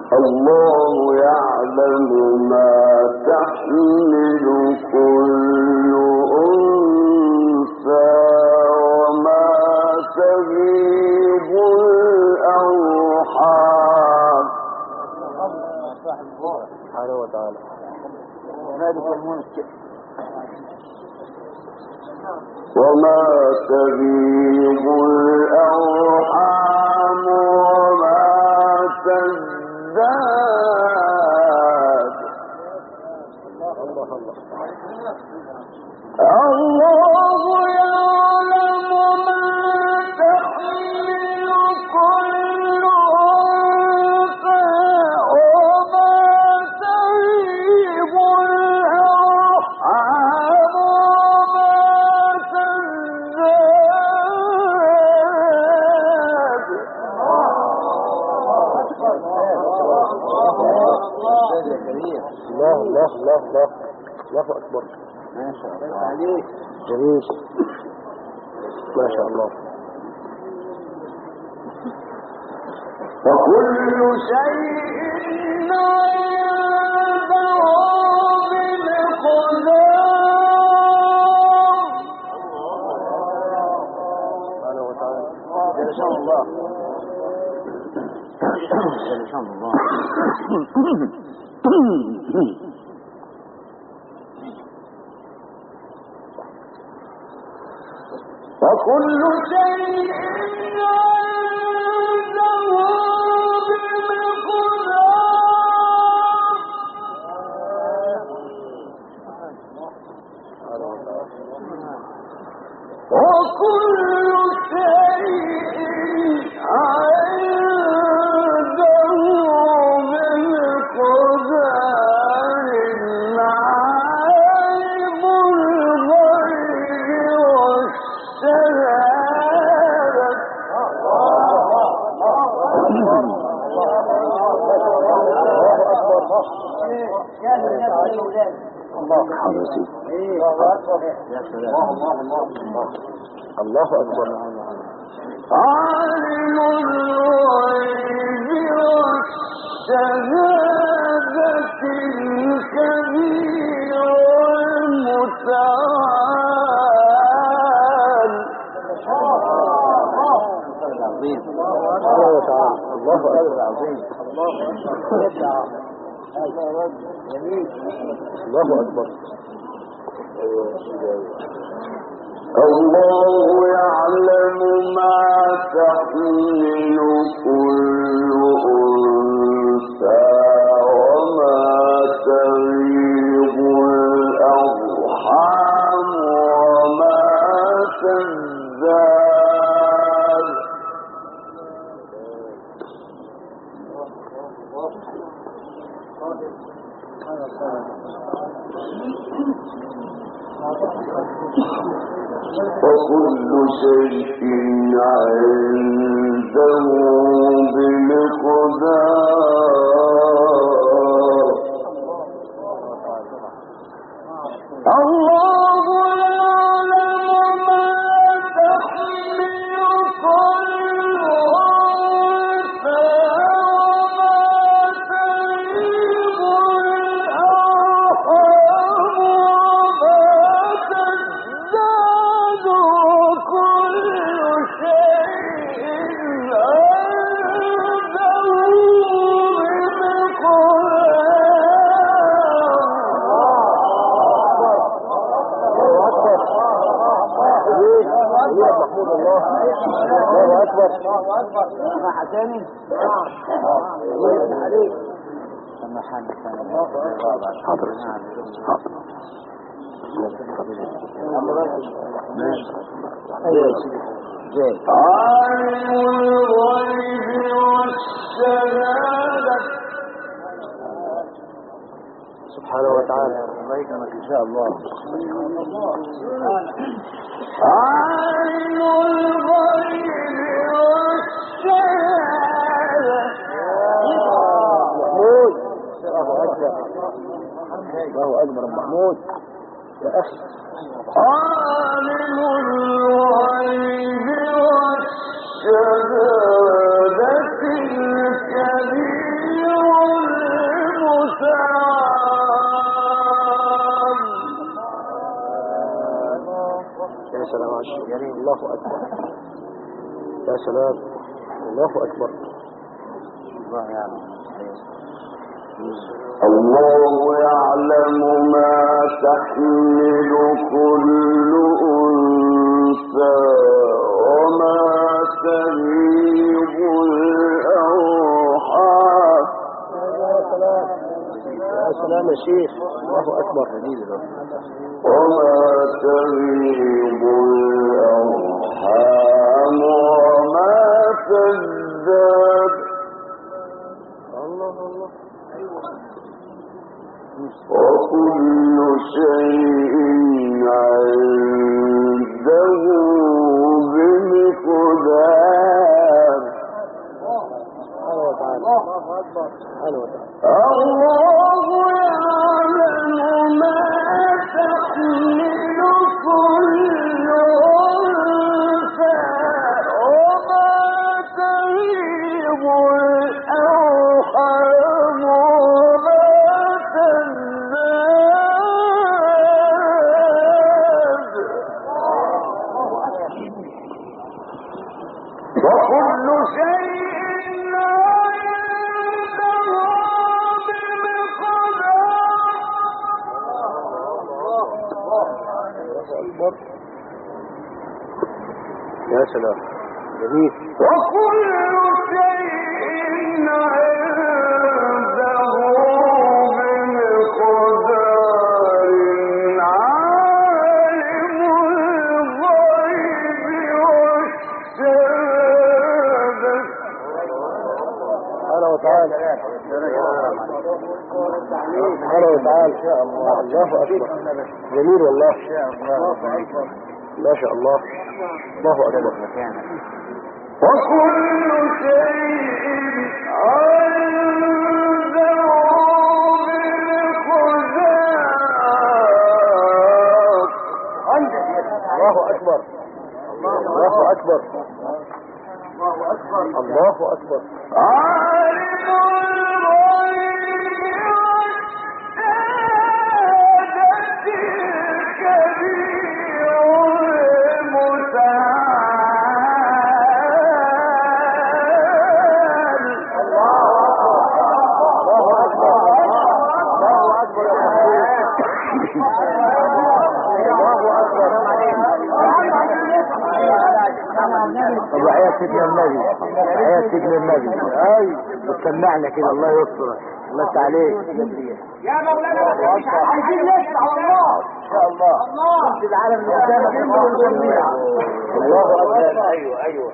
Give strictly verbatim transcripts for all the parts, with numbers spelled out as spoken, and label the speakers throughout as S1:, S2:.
S1: الله يعلم ما تحمل كل أنثى وما تغيض الأرحام
S2: سبحانه وتعالى.
S1: وما تغيض الأرحام وما تزداد الله يعلم ما تحمل كل أنثى وما تغيض الأرحام
S2: الله الله الله الله الله أكبر.
S3: ما شاء الله عليك
S2: جميل ما شاء الله.
S1: وكل شيء عنده بمقدار
S2: سبحانه وتعالى.
S3: ما شاء الله ما شاء الله.
S1: وكل شيء عنده بمقدار وكل شيء عنده بمقدار عالم الغيب والشهادة
S2: الله حرسي الله أكبر.
S1: عالم الغيب والشهادة الكبير والمتعال
S2: سبحانه وتعالى. الله أكبر العظيم. الله أكبر.
S1: الله يعلم ما تحمل كل أنثى وما تغيض الأرحام وما تزداد وكل شيء عنده بمقدار الله يعلم ما تحمل كل أنثى وما تغيض الأرحام وما تزداد وكل شيء عنده
S2: محمود. الله الله أكبر.
S3: راح تاني الله يفتح عليك. لما حامل كان
S1: حاضر حاضر عالم الغيب والشهادة
S2: سبحانه وتعالى.
S3: الله يكرمك إن شاء الله.
S1: عالم الغيب والشهادة
S2: محمود. الله أكبر. الله أكبر محمود يا أخي.
S1: عالم الغيب والشهادة الكبير
S2: الله أكبر. يا سلام، الله أكبر.
S3: الله يعلم.
S1: الله يعلم ما تحمل كل أنثى وما تغيب الأرحام.
S2: يا سلام يا شيخ، الله أكبر.
S1: وما تغيب الأرحام وما تزداد.
S2: الله الله.
S1: وكل شيء عنده بمقدار.
S2: سبحانه وتعالى. سبحانه وتعالى.
S1: الله يعلم ما تحمل كل أنثى وما تغيب الأرحام وما تزداد. وكل شيء
S2: يا سلام، جميل.
S1: وكل شيء عنده بمقدار. عالم الغيب والشهادة.
S2: سبحانه وتعالى. سبحانه وتعالى. الله أكبر. جميل والله. ما شاء الله. الله أكبر.
S1: وكل شيء عنده بمقدار.
S2: الله أكبر. الله أكبر. الله أكبر.
S1: عالم الغيب والشهادة الكبير المتعال.
S2: الله أكبر. الله أكبر.
S3: طب وحياة سيدنا النبي، حياة سيدنا النبي.
S2: أي
S3: وتسمعنا كده، الله يسترك. الله يفتح عليك.
S4: يا مولانا عايزين نسمع الله
S2: إن شاء الله.
S4: الله
S3: في العالم اللي قدامك
S2: الله أكبر.
S3: ايوه ايوه.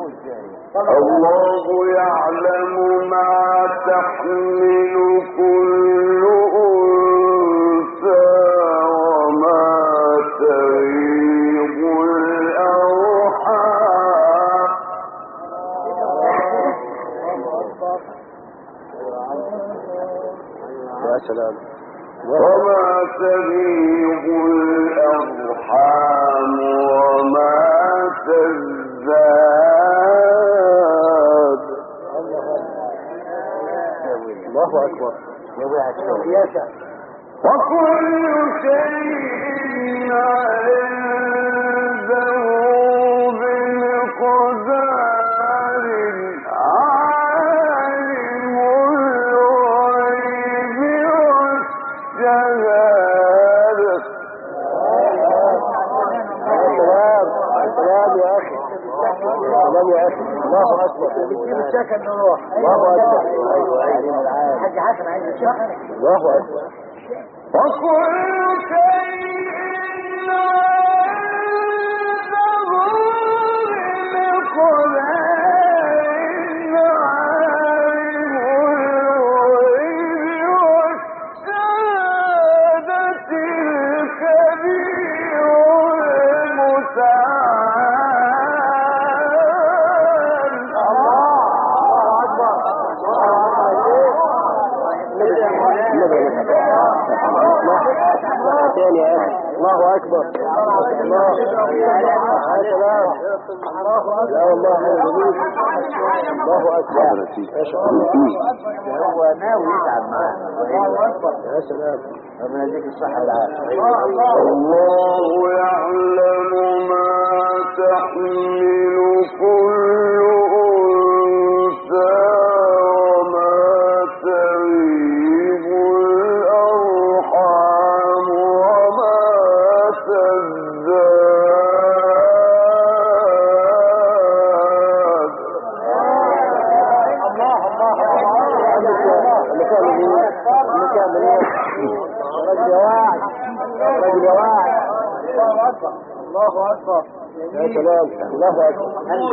S1: الله يعلم ما تحمل كل أنثى وما تغيب الأرحام.
S2: يا سلام.
S1: وما تغيب الأرحام وما تزداد.
S2: الله أكبر.
S1: وكل شيء عنده بمقدار. عالم الغيب والشهادة.
S2: سلام. سلام يا أخي. سلام يا أخي. الله أكبر.
S3: سكن نروح.
S2: الله أكبر.
S3: ايوه ايوه. حاج حسن عايز يشوف.
S2: الله أكبر.
S1: وكل شيء عنده بمقدار. عالم الغيب والشهادة الكبير المتعال.
S2: تاني يا أخي. الله أكبر. الله. يا سلام. لا والله هذا جميل. الله أكبر. ما شاء الله.
S3: هو ناوي يتعب معانا.
S2: يا سلام.
S3: ربنا يديك الصحة والعافية.
S1: الله يعلم ما تحمل كل أنثى وما تغيب الأرحام وما تزداد.
S2: الله الله اللي كان اللي كان رجل واعي رجل واعي. الله أكبر الله أكبر يا سلام الله أكبر.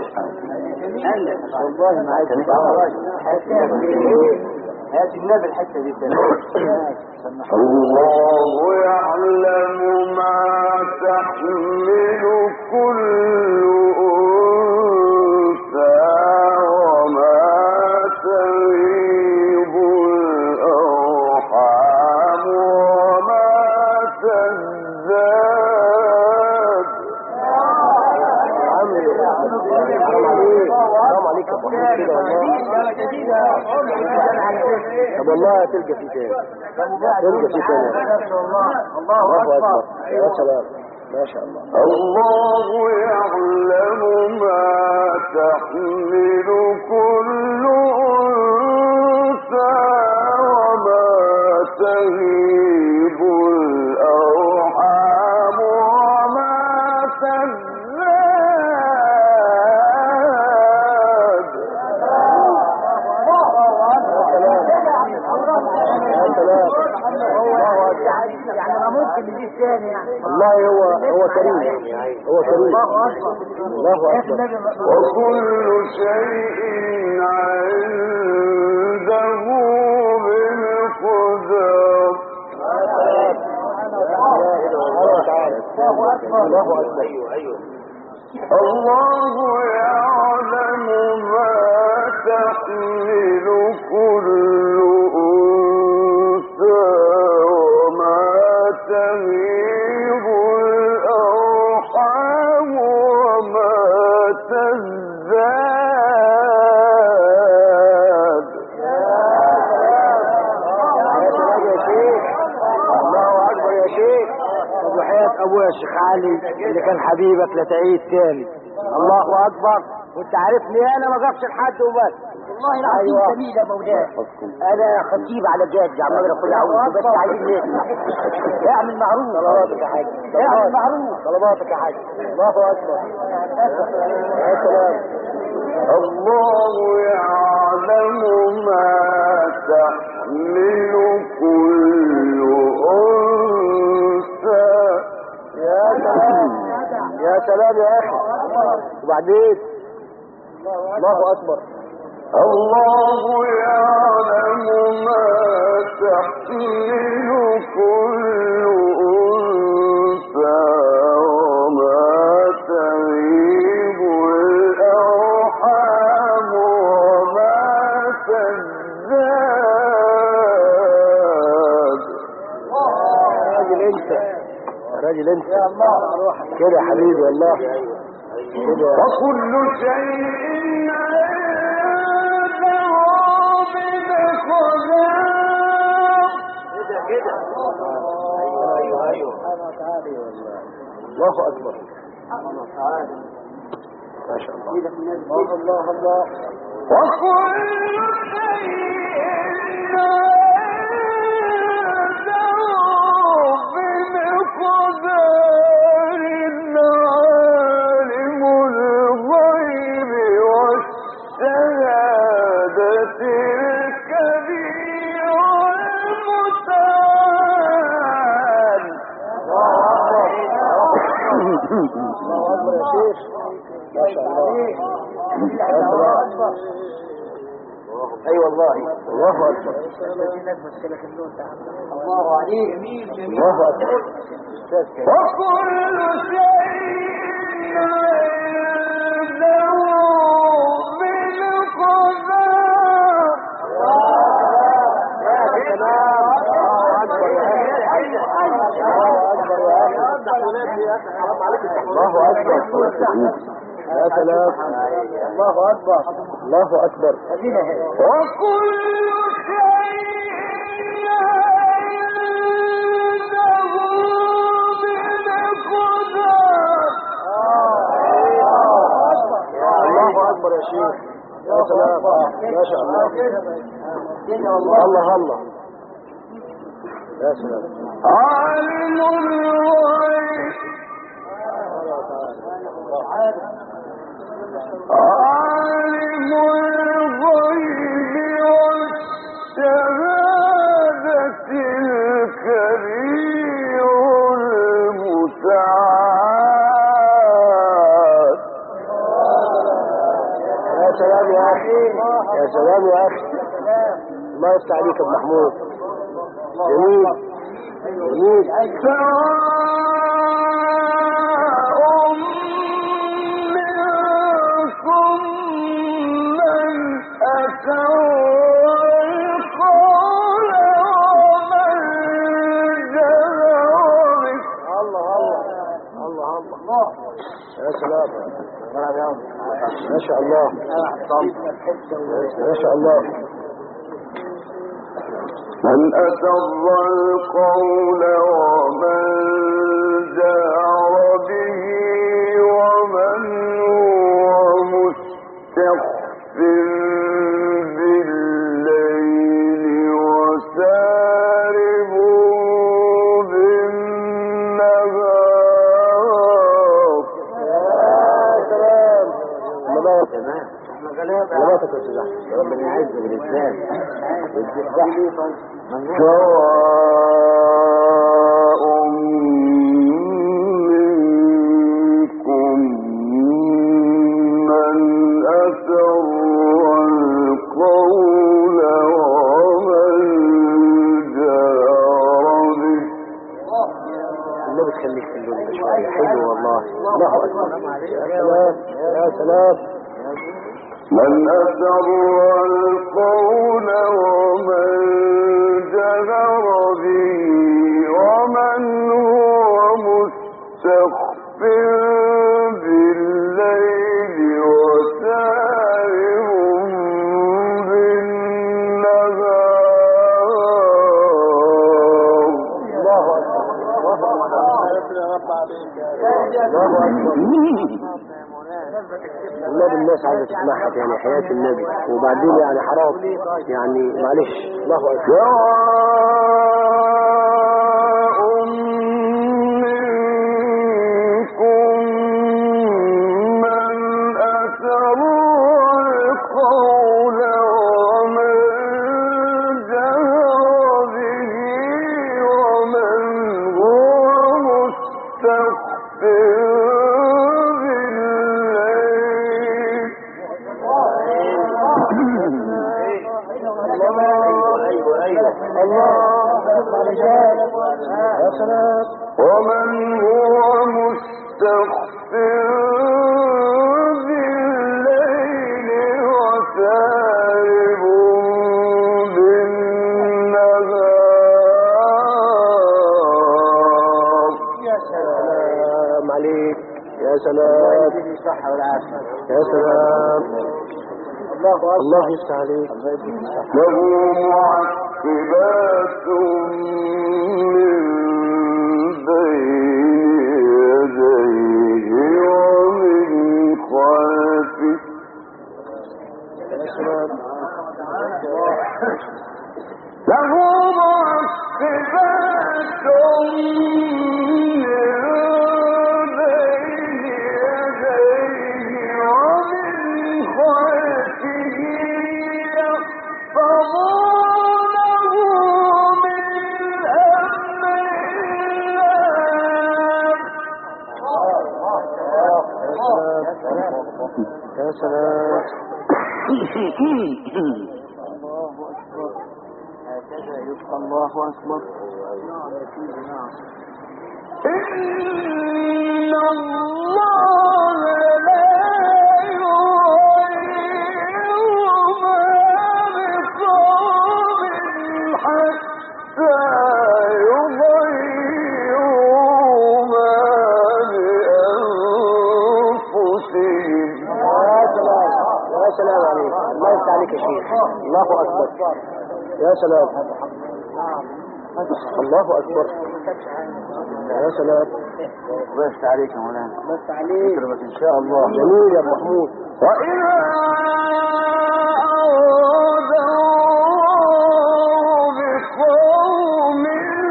S2: والله ما عايز هات النبي الحتة دي.
S1: الله يعلم ما تحمل كل أنثى وما تغيب الأرحام وما تزداد.
S2: حرام عليك يا ابو حميد كده والله. طب والله تلقى في تاني تلقى في تاني. الله اكبر يا سلام ما شاء الله.
S1: الله يعلم ما تحمل كل أنثى وما تغيب الأرحام وما تزداد.
S2: يعني ما ممكن نجيب ثاني يعني. والله هو هو كريم هو كريم. الله اكبر الله اكبر.
S1: وكل شيء عنده بمقدار.
S2: الله اكبر الله اكبر.
S1: الله يعلم ما تحمل كل أنثى وما تغيب الأرحام وما تزداد.
S2: الله اكبر يا شيخ. ابو حياة ابويا الشيخ علي اللي كان حبيبك لا تعيد تاني. الله اكبر. وانت عارفني انا ما جابش لحد وبس. والله العظيم جميل يا مولاي. انا خطيب على جاد عمال اقول اعوذ بس عايزين نسمع. اعمل معروف. طلباتك يا حاج اعمل معروف. طلباتك يا حاج. الله اكبر يا سلام.
S1: الله يعلم ما تحمل كل أنثى.
S2: يا سلام يا سلام يا اخي. وبعدين الله اكبر.
S1: الله يعلم ما تحمل كل أنثى وما تغيب الأرحام وما تزداد.
S2: راجل انت راجل انت يا الله كده يا حبيبي والله كده.
S1: وكل شيء
S2: كده ايوه ايوه ايوه. الله اكبر ما شاء الله. الله الله الله.
S1: وكل شيء عنده بمقدار. عالم الغيب والشهادة الكبير المتعال.
S2: الله اكبر يا شيخ ما شاء الله. اي والله الله اكبر. الله عليك جميل جميل. الله اكبر.
S1: وكل شيء عنده بمقدار.
S2: يا سلام الله اكبر يا اخي. الله اكبر يا اخي. الله اكبر يا سلام. الله اكبر الله اكبر.
S1: وكل شيء عنده بمقدار.
S2: شيخ يا سلام ما شاء الله الله الله يا سلام
S1: عالم الغيب عالم الغيب والشهادة الكبير المتعال.
S2: يا سلام يا اخي يا سلام يا اخي الله يفتح عليك يا ابو محمود جميل جميل
S1: سواء منكم من أسر القول ومن جهر به.
S2: الله الله الله الله يا سلام ما شاء الله ما شاء الله.
S1: من أسر القول ومن جهر به ومن هو مستخف بالليل وسارب بالنهار.
S2: يا سلام الله تمام غلطك يا استاذ احمد ربنا يعز بالاسلام
S1: سواء منكم من أسر القول ومن جهر به.
S2: النبي تخليك في اللون ده شويه حلو والله الله اكبر يا سلام يا سلام.
S1: من أسر القول ومن جهر به ومن هو مستخف بالليل وسارب بالنهار.
S2: الله اكبر النبي الناس عايزه تسمعها يعني حياه النبي وبعدين يعني حرام يعني معلش الله اكبر.
S1: سواء منكم من أسر القول ومن جهر به ومن هو مستخف ومن هو مستخف بالليل وسارب بالنهار.
S2: يا سلام عليك يا سلام يا سلام الله يفتح عليك.
S1: له معقبات من بين يديه ومن خلفه له معقبات من بين يديه ومن خلفه يحفظونه من أمر الله.
S2: يا سلام هكذا يبقى الله أكبر.
S1: إن الله لا يغير ما بقوم حتى يغيروا ما بأنفسهم.
S2: يا سلام عليك الله يفتح عليك يا شيخ الله أكبر يا سلام الله اكبر. يا سلام.
S3: بس عليك يا مولانا.
S2: بس عليك.
S3: اضربك ان شاء الله.
S2: جميل يا ابو محمود.
S1: وإذا أرادوا بقوم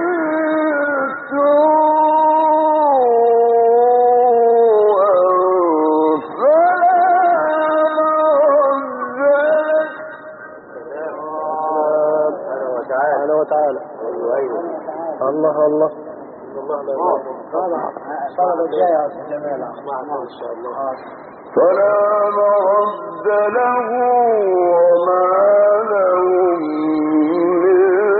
S2: سبحانه وتعالى.
S3: ايوه ايوه.
S2: الله الله. الله لا اله طلب الجاي يا استاذ جمال. اسمعنا ان شاء الله.
S1: فلا مرد له وما لهم من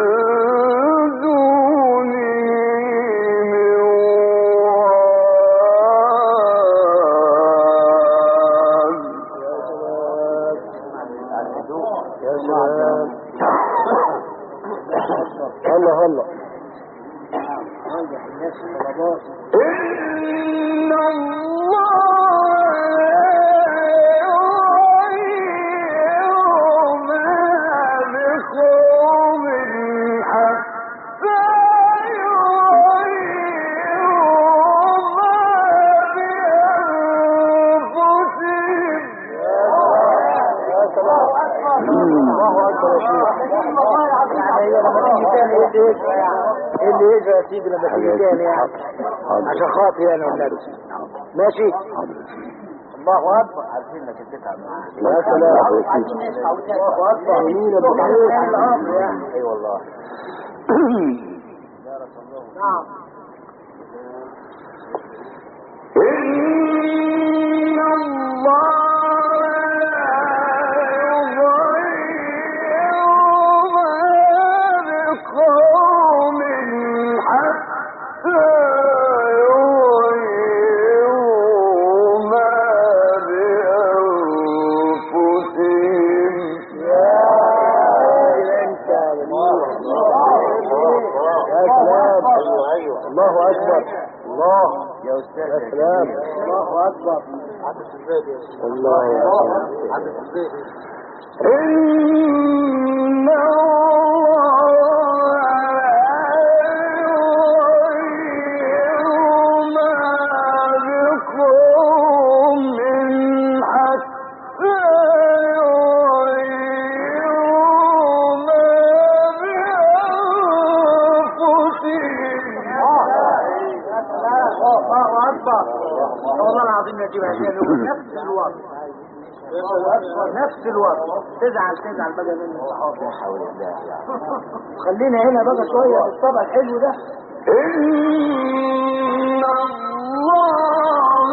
S1: دونه من وال.
S2: يا سلام. الله الله.
S1: إن الله
S2: اللي يجري يا سيدي لما تيجي تاني يعني عشان خاطري انا والنبي. ماشي. الله اكبر.
S3: عارفين انك تتعب.
S2: يا سلام. الله اكبر. مين ابو محمود؟
S3: اي والله.
S2: نعم.
S1: إن الله
S2: الله اكبر. الله
S3: يا استاذ.
S2: يا سلام. الله اكبر. الله يا
S1: إن
S2: والله العظيم يا جماعه نفس الوقت نفس الوقت تزعل تزعل بقى مني
S3: لا حول ولا قوه.
S2: خلينا هنا بقى شويه في الطبع الحلو ده.
S1: إن الله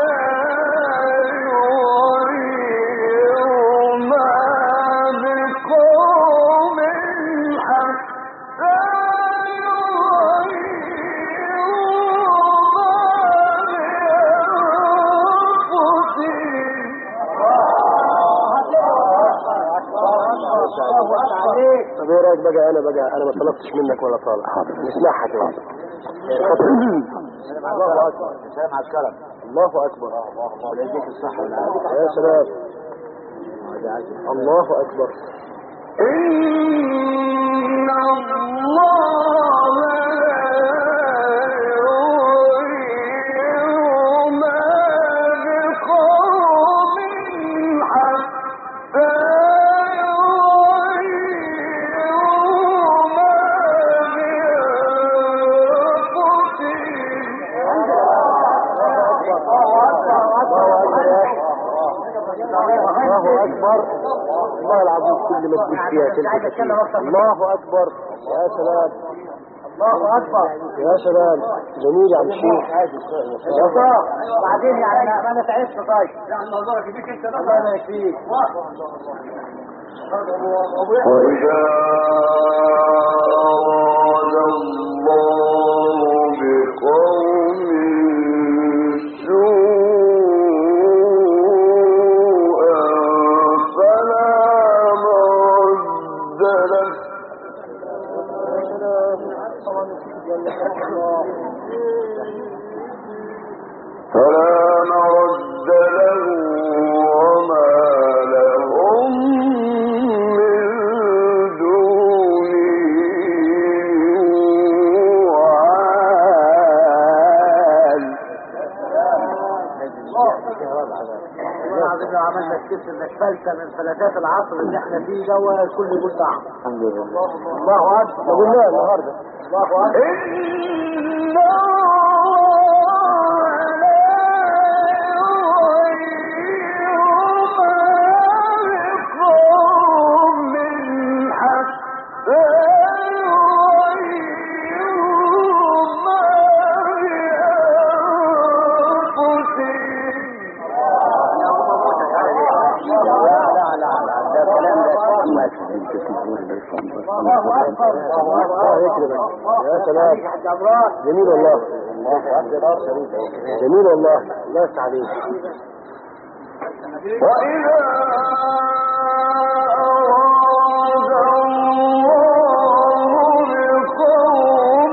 S1: ما بقوم حتى
S2: طب ايه رايك بقى؟ انا بقى انا ما طلبتش منك ولا طالب. نسمعها كده. الله اكبر.
S3: سلام على الكرم.
S2: الله اكبر.
S3: الله يديك الصحه والعافيه.
S2: يا سلام. الله اكبر.
S1: إن الله ما بقوم حتى
S2: الله اكبر. الله العظيم كل ما تقول فيها تلك. الله اكبر. يا سلام. الله اكبر. يا سلام. جميل يا عم الشيخ. يا صاح بعدين يعني ما انا تعبت طيب. لا الله يبارك انت. الله يبارك فيك.
S1: وإذا أراد الله بقوم سوءا فلا مرد له فلا مرد له وما لهم من دونه
S2: انك فلتة من فلتات العصر اللي احنا فيه ده والكل يقول نعم.
S3: الحمد لله.
S2: الله اكبر.
S3: قلنا النهارده
S2: الله اكبر.
S3: يا سلام جميل والله جميل والله الله يفتح عليك.
S1: وإذا أراد الله بقوم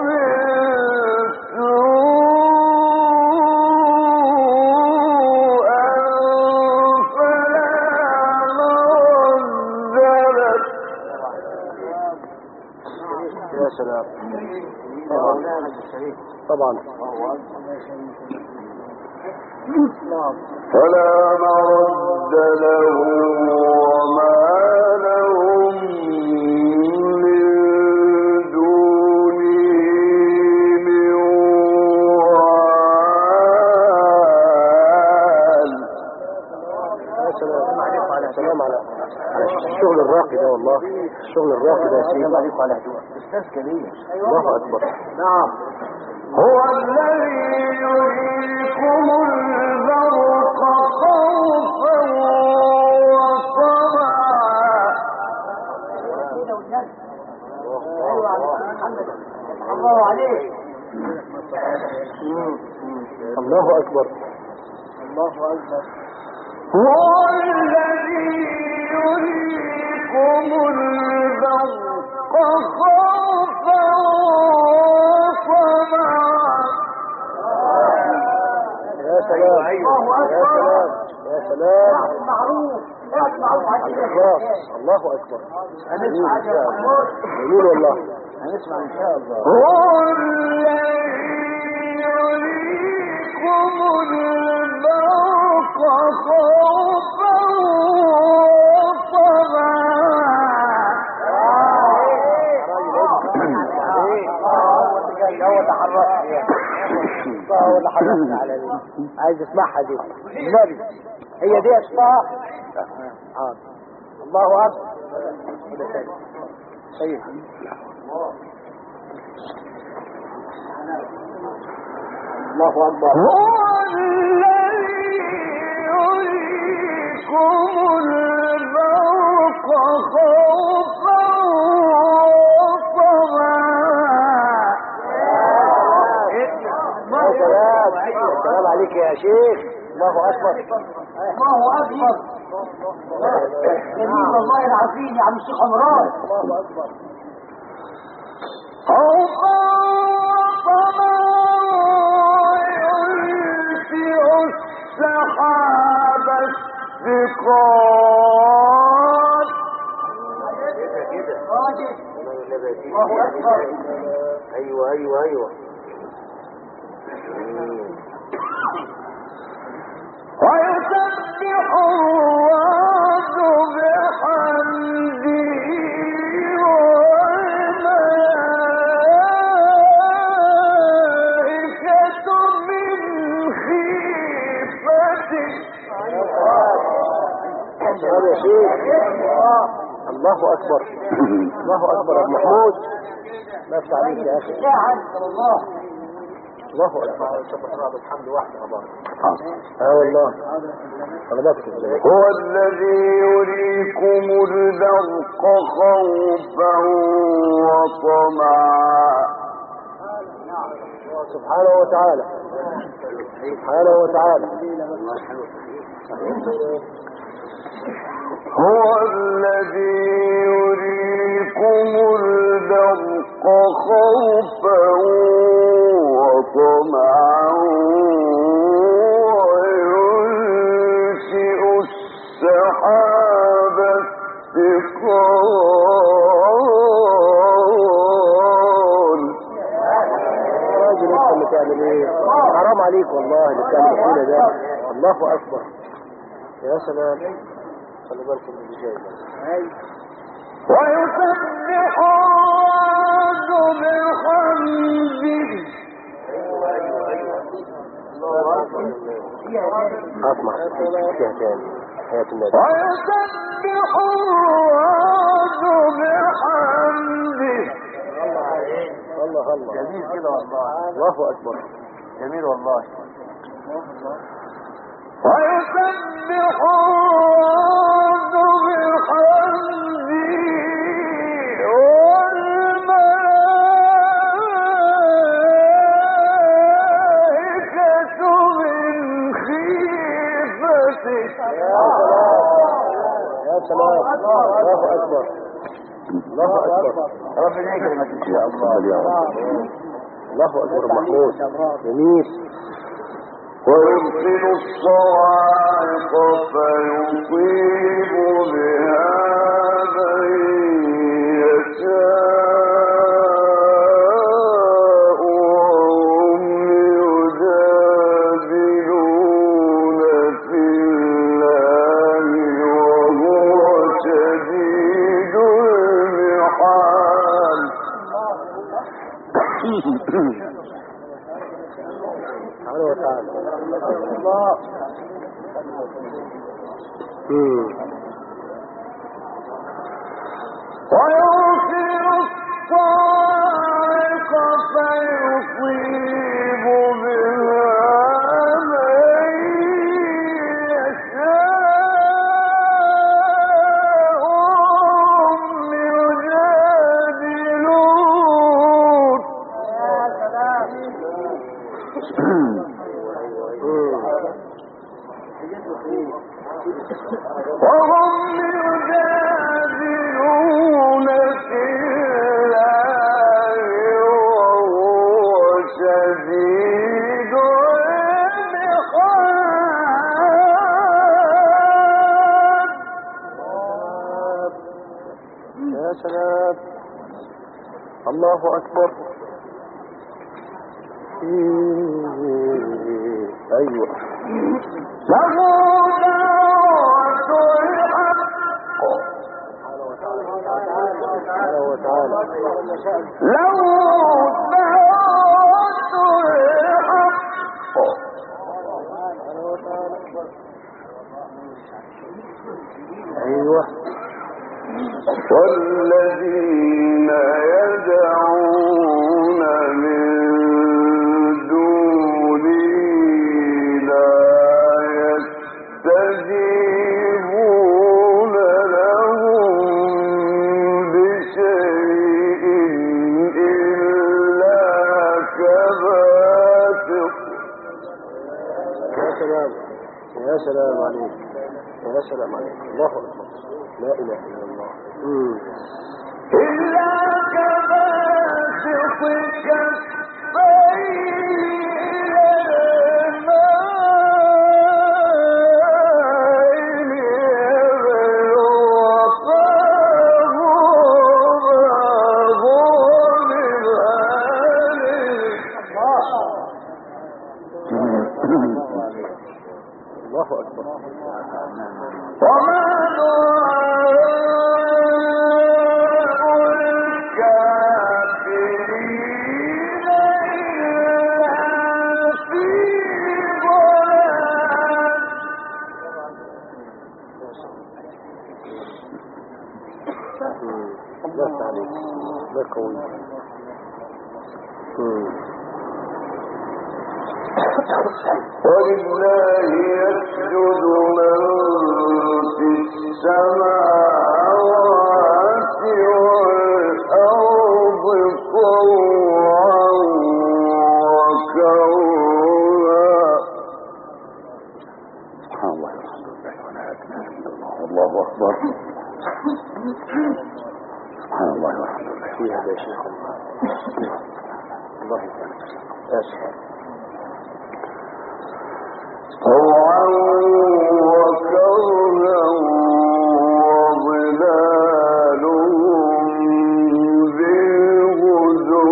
S1: سوءا فلا مرد له.
S3: يا سلام طبعا
S1: فلا مرد له وما لهم من دونه من وال.
S3: يا سلام على سلام على على الشغل الراقي ده والله الشغل الراقي ده يا سيدي عليكم على استاذ كبير. الله اكبر.
S2: نعم.
S1: هو الذي يريكم البرق خوفا وطمعا.
S2: الله عليك.
S3: الله اكبر.
S2: الله اكبر.
S1: هو الذي يريكم البرق خوفا وطمعا.
S3: يا سلام يا سلام يا سلام
S2: معروف معروف على
S3: الله الله اكبر. جميل ان شاء الله جميل والله.
S2: هنسمع ان شاء الله.
S1: هو الذي يريكم البرق خوفا
S2: هو تحرك هو اللي حركنا على دي. عايز اسمعها دي النبي. هي دي اسمها حاضر. الله اكبر. طيب الله اكبر.
S1: هو الذي يريكم البرق خوفا وطمعا.
S3: يا سلام السلام عليك يا شيخ. الله اكبر.
S2: الله اكبر. جميل والله العظيم يا عم الشيخ عمران. الله اكبر.
S1: خوفا وطمعا وينشئ السحاب الثقال.
S2: الله اكبر.
S3: ايوه ايوه ايوه.
S1: ويسبح الرعد بحمده والملائكة من خيفته.
S3: سلام يا شيخ. الله اكبر. الله اكبر يا محمود. ما يفتح عليك يا اخي.
S2: الله
S3: الله اكبر. الحمد واحد اه والله.
S1: هو الذي يريكم البرق خوفا وطمعا.
S3: سبحانه وتعالى سبحانه وتعالى.
S1: هو الذي يريكم البرق خوفا وطمعا وينشئ السحاب الثقال.
S3: راجل انت اللي تعمل ايه؟ حرام عليك والله اللي بتعمل فينا ده. الله اكبر. يا سلام خلي بالكم من اللي جاي.
S1: ويسبح الرعد بحمده.
S3: اسمع فيها تاني حياة النبي.
S1: ويسبح الرعد بحمده.
S3: الله الله
S2: جميل كده والله.
S3: الله أكبر.
S2: جميل والله.
S1: ويسبح الرعد بحمده والملائكة من خيفته.
S3: يا سلام. الله أكبر. الله أكبر.
S2: ربنا يكرمك ان شاء الله.
S3: الله أكبر محمود. جميل.
S1: ويرسل الصواعق فيصيب بها من يشاء وهم يجادلون في الله وهو شديد المحال.
S3: سبحانه وتعالى.
S2: الله.
S1: ويرسل الصاعق فيصيب بها من يشاء وهم يجادلون. وهم يجادلون في الله وهو شديد المحال.
S3: يا سلام. الله أكبر. أيوة.
S1: له دعوة الحق.
S3: سبحانه وتعالى.
S1: له دعوة الحق.
S3: أيوة.
S1: والذين يدعون من دونه لا يستجيبون لهم بشيء إلا كباسط.
S3: يا سلام. يا سلام عليك. يا سلام عليك. الله أكبر. لا إله إلا الله. مم.
S1: إلا كباسط كفيه إلى الماء ليبلغ فاه ما هو ببالغ.
S3: الله أكبر.
S1: وما دعاء الكافرين إلا في ضلال.
S3: الله عليك. لا قوي.
S1: ولله يسجد من في السماوات والأرض طوعا وكرها. سبحان الله والحمد لله ولا إله إلا الله والله أكبر. سبحان الله والحمد لله.
S3: فيها يا شيخ الله. الله يبارك. يا سلام.
S1: طوعا وكرها وظلالهم بالغدو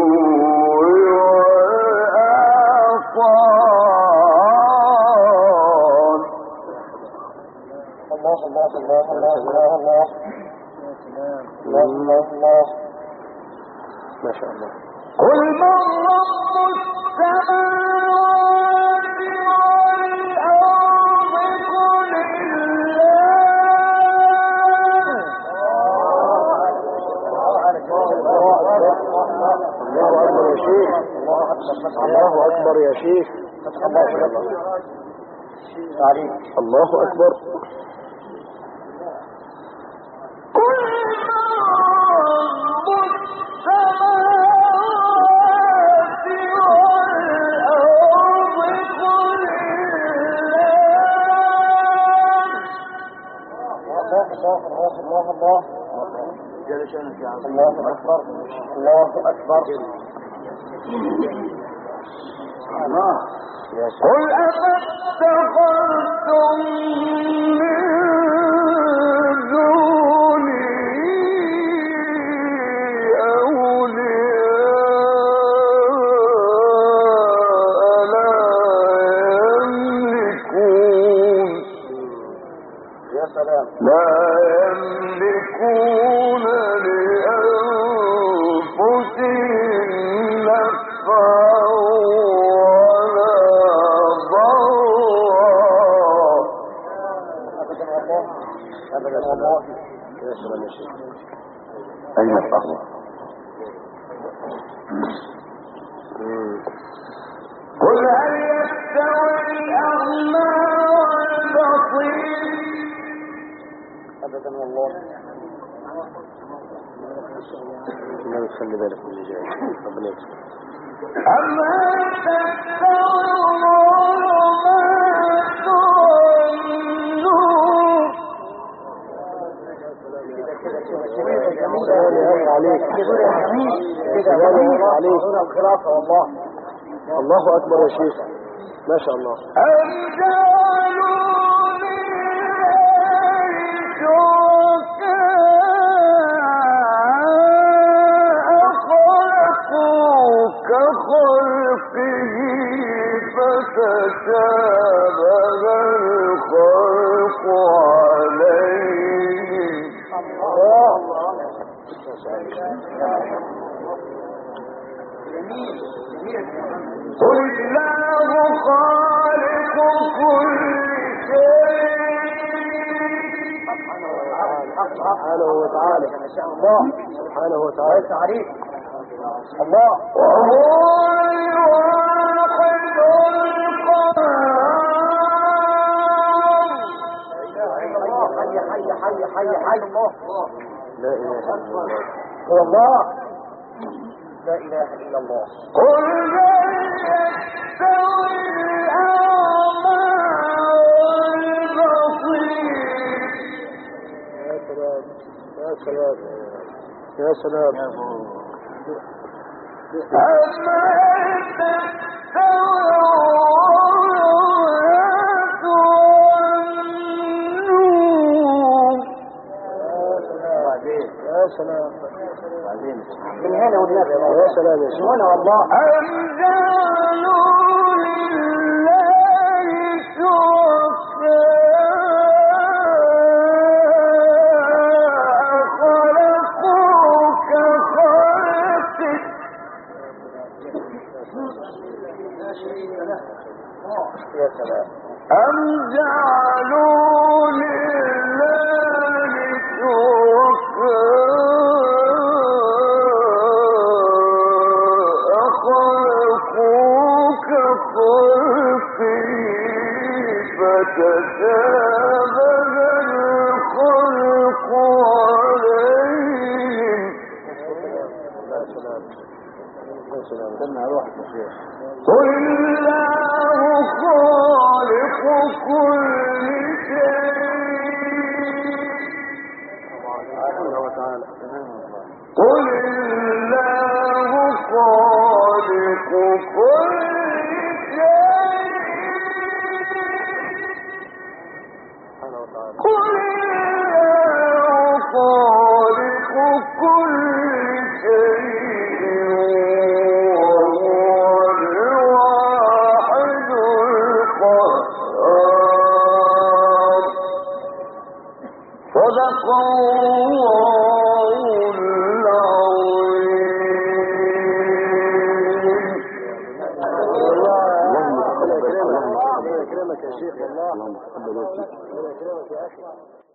S1: والآصال.
S3: الله الله الله الله الله الله ما شاء الله.
S2: قل من رب السماوات والأرض قل
S3: الله أكبر يا شيخ. الله أكبر يا شيخ. الله أكبر.
S2: الله أكبر الله أكبر الله. قل أفاتخذتم من دوني أولياء لا يملكون
S3: يا سلام.
S2: لا يملكون لأنفسهم نفعا ولا ضرا.
S3: أبدا والله. يا سلام يا شيخ.
S1: أين الصحوة؟
S2: قل هل يستوي الأعمى والبصير؟
S3: أبدا والله. لا تخلي بالك من اللي جاي. ربنا يكسر.
S2: أم هل تستوي الظلمات والنور؟
S3: سلام عليك. سلام عليك.
S2: والله.
S3: الله أكبر يا شيخ. ما شاء الله.
S2: أم جعلوا لله شركاء خلقوا كخلقه فتشابه الخلق عليهم. قل الله خالق كل شيء
S3: سبحانه وتعالى. سبحانه وتعالى.
S2: تعريف الله وهو الواحد القهار. حي حي حي حي حي الله.
S3: لا إله إلا الله.
S2: هو الله.
S3: لا إله إلا الله.
S2: قل هل يستوي الأعمى والبصير؟
S3: يا سلام يا سلام يا سلام.
S2: أم هل تستوي الظلمات والنور؟
S3: يا سلام.
S2: من هنا والناس
S3: يا سلام يا شيخ.
S2: هنا والله. أم جعلوا لله شركاء خلقوا كخلقه.
S3: يا سلام.
S2: أم جعلوا لله شركاء خلقوا كخلقه فتشابه الخلق عليهم.
S3: يا سلام يا سلام. استنى روحك يا شيخ.
S2: قل الله خالق كل شيء.
S3: سبحانه وتعالى.
S2: قل الله خالق كل شيء.
S3: سبحانه وتعالى.
S2: قل الله خالق كل شيء وهو الواحد القهار. صدق الله
S3: يكرمك يا شيخ والله.
S1: اللهم تقبل يا سيدي.
S3: ربنا يكرمك يا اخي.